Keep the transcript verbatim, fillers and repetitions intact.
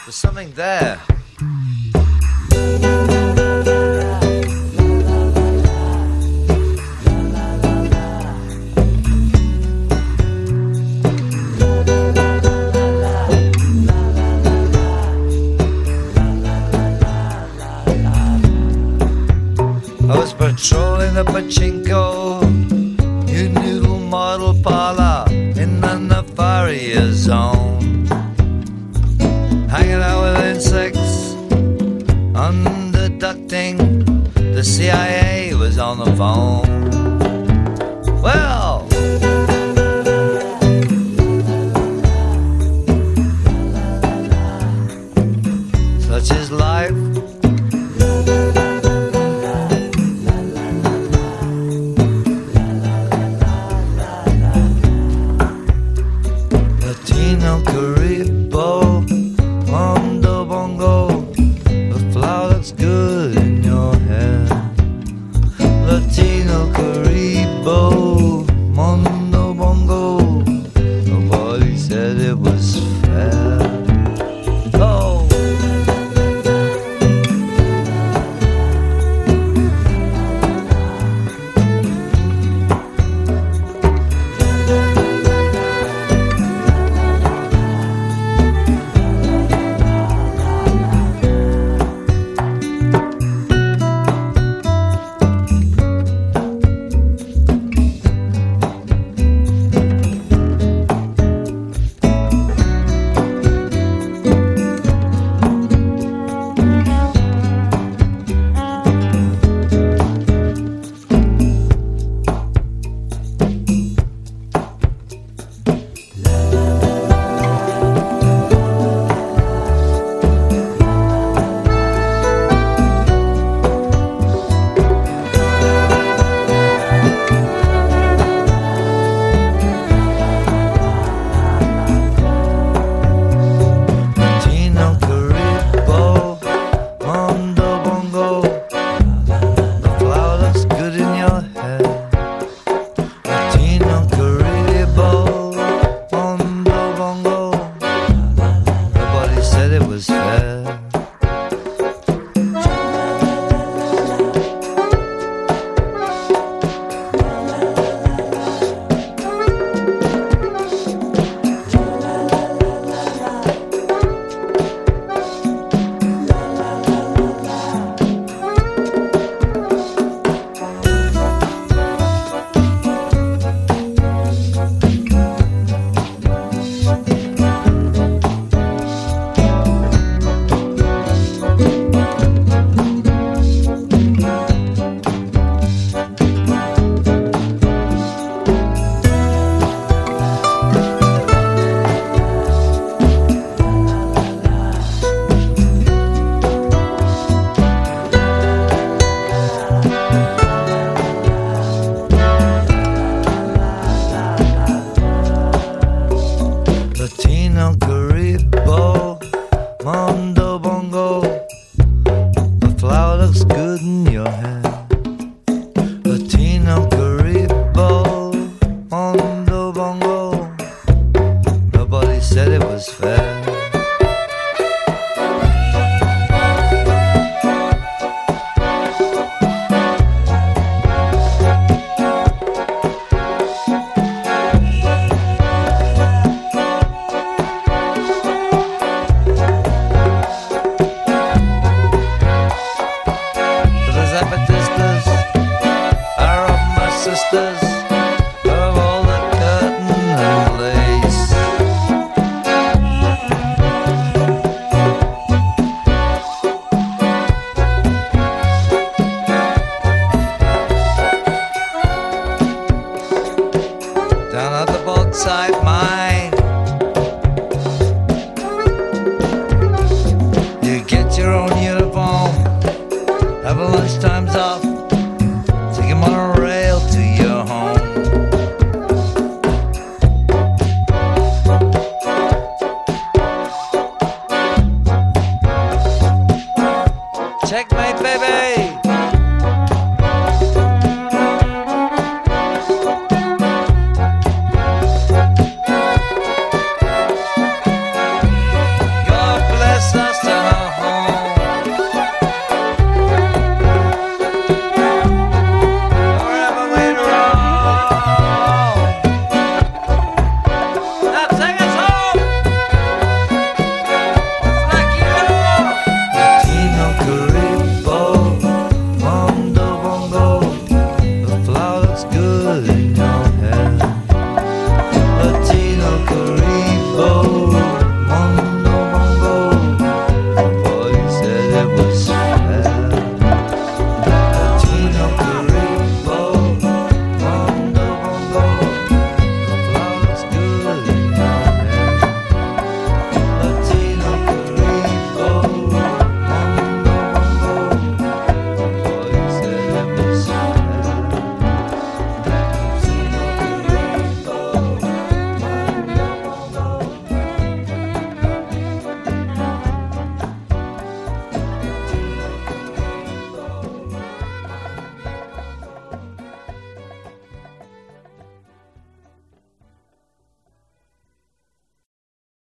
There's something there. I was patrolling the pachinko, new noodle model parlor in the Nefaria zone. Hanging out with insects, underducting. The C I A was on the phone. Well, such is life. Latino Caribo, Mondo Bongo, the flower looks good in your hair. Latino Caribo, Mondo Bongo, nobody said it was fair. Oh, it was fair. Latino Caribo, Mondo Bongo, the flower looks good in your hand. Latino Caribo, Mondo Bongo, nobody said it was fair.